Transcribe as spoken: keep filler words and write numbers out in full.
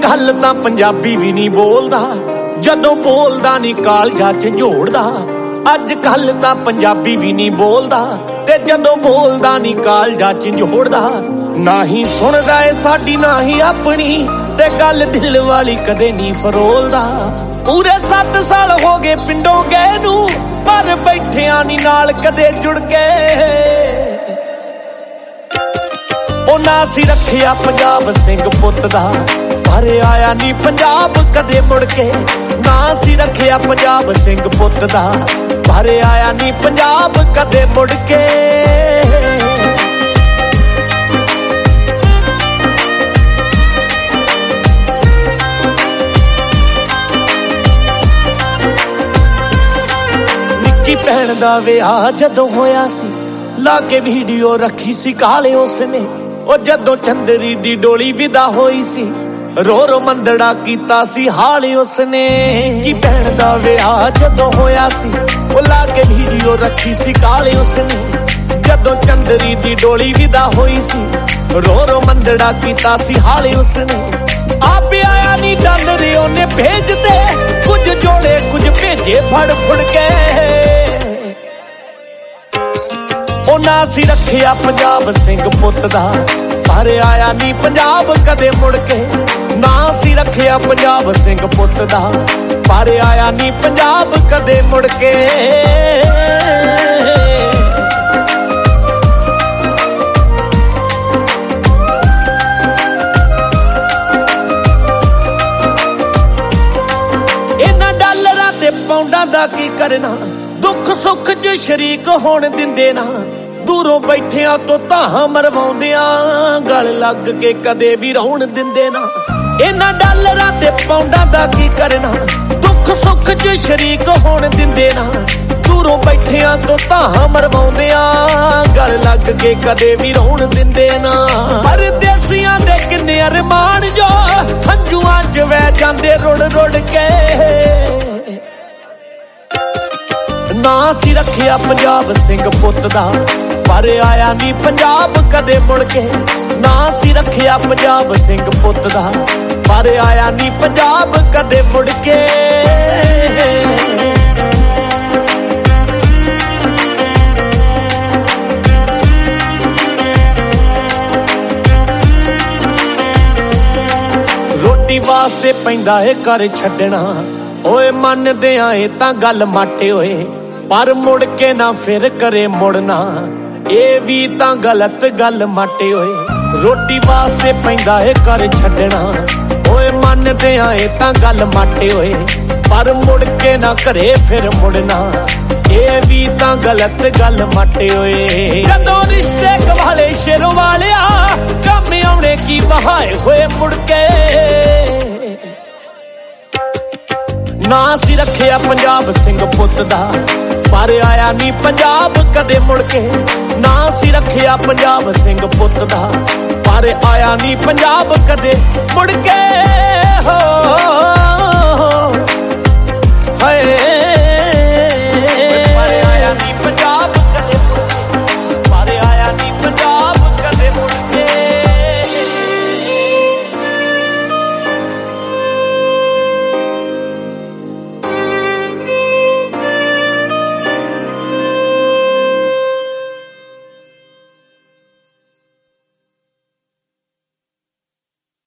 कल तां पंजाबी भी नहीं बोलदा, जदों बोलदा नी कालजा झंझोड़दा। अज कल तां पंजाबी भी नहीं बोलदा, ते जदों बोलदा नी कालजा झंझोड़दा। ना ही सुनदा ए साडी ना ही अपनी, ते गल दिल वाली कदे नहीं फरोलदा। पूरे सत्त साल हो गए पिंडों गए नू, पर बैठिया नी नाल कदे जुड़ के। ओ ना सी रखिया पंजाब सिंह पुत दा, पर आया नी पंजाब कदे मुड़ के। ना सी रखिया पंजाब सिंह पुत दा, पर आया नी पंजाब कदे मुड़ के। निक्की भैन दा विआह जदों होया सी, ला के वीडियो रखी सी काले उसने। ओ जदों चंदरी दी डोली विदा होई सी, रो रो मंदड़ा कीता सी हाल उसने। की भैन दा विआह जदों होया सी, ओ ला के वीडियो रखी सी काले उसने। जदों चंदरी दी डोली विदा होई सी, रो रो मंदड़ा कीता सी हाल उसने। आप आया नी डॉलर ओने भेजते, कुछ जोड़े कुछ भेजे फड़ फुड़ के। ओ ना सी रखिया पंजाब सिंह पुत दा, पर आया नी पंजाब कदे मुड़ के। ना सी रखिया पंजाब सिंह पुत दा, पर आया नी पंजाब कदे मुड़ के। इन्हां डॉलरां ते पाउंडां दा की करना, दुख सुख च शरीक होण दिंदे ना। दूरों बैठिया तो तां मरवाउंदियां, गल लग के कदे भी रौण दिंदे ना। इन्हां डॉलरां ते पाउंडां दा की करना, दुख सुख च शरीक होण दिंदे ना। दूरों बैठिया तो तां मरवाउंदियां, गल लग के कदे भी रौण दिंदे ना। परदेसियां दे किन्ने अरमान जो, हंजुआं च वह जांदे रुड़ रुड़ के। ना सी रखिया पंजाब सिंह पुत दा, पर आया नी पंजाब कदे मुड़ के। ना सी रखिया पंजाब सिंह पुत दा, पर आया नी पंजाब कदे मुड़ के। रोटी वास्ते पैंदा है घर छड्डना, ओए मनदे आए तां गल माटे होए, पर मुड़ के ना फिर करे मुड़ना। ए भी तां गलत गल माटे होए। रोटी वास्ते पैंदा है घर छड्डना, ओए मनदे आए तां गल माटे होए, पर मुड़ के ना घरे फिर मुड़ना। ए भी तां गलत गल माटे होए। जदों रिश्ते गवाले शेरों वालिया, कम आउणे की बहाए होए मुड़ के। ना सी रखिया पंजाब सिंह पुत दा, पर आया नी पंजाब कदे मुड़ के। ना सी रखिया पंजाब सिंह पुत दा, पर आया नी पंजाब कदे मुड़ के। हो